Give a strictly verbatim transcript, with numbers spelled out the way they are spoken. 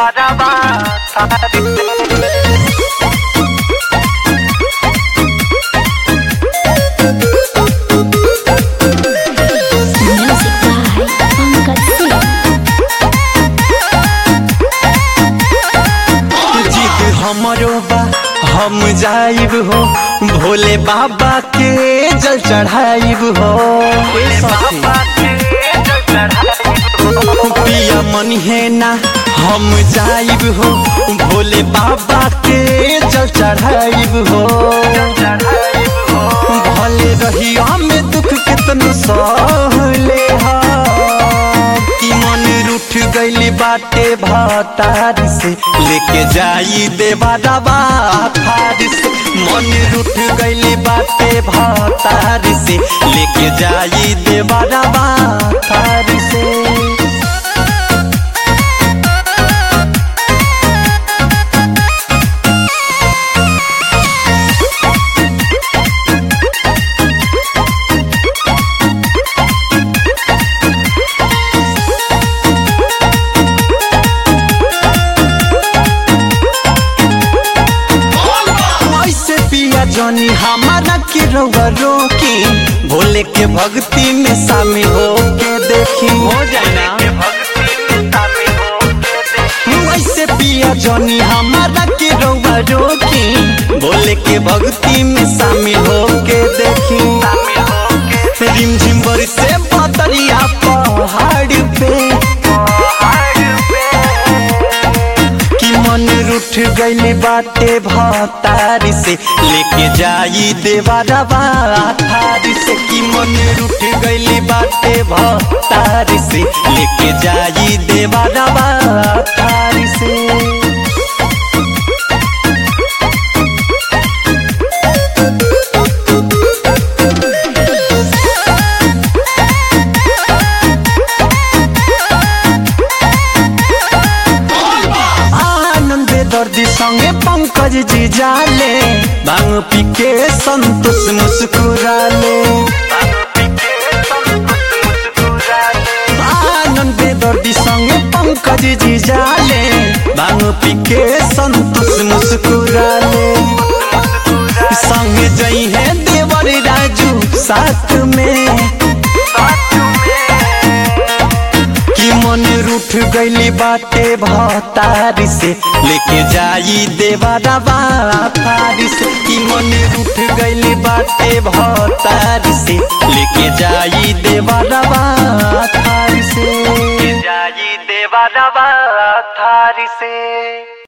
देवरवा थारी से। हमरो बा हम जाइब हो भोले बाबा के जल चढ़ाइब हो। पिया मन है ना हम जाइब हो भोले बाबा के जल चढ़ाइब हो। भले रहिया में दुख कितनो सहले रूठ गईली बाटे भतारी से लेके जाई देवरवा थारी से। मन रूठ गईली बाटे भतारी से लेके जाई देवरवा थारी से। जनी हमारा के रउआ रोकी भोले के भक्ति में शामिल हो के देखी हो जाना। वैसे पिया जनी हमारा के रउआ रोकी भोले के भक्ति में शामिल हो के देखी। रिमझिम बरसे बदरिया पहाड़ पे मन रूठ गईली बाटे भतारी से लेके जाई देवरवा थारी से। कि मन रूठ गईली बाटे भतारी से लेके जाई देवरवा थारी से। दर्दी संगे पंकज जी जाले भांग पी के संतोष मुस्कुराले। आनंद दर्दी संगे पंकज जी जाले भांग पी के संतोष मुस्कुराले। संगे जई है देवर राजू साथ में मन रूठ गईली बाटे भतारी से लेके जाई देवरवा थारी से। कि मन रूठ गईली बाटे भतारी से लेके जाई देवरवा थारी से। जाई देवरवा थारी से।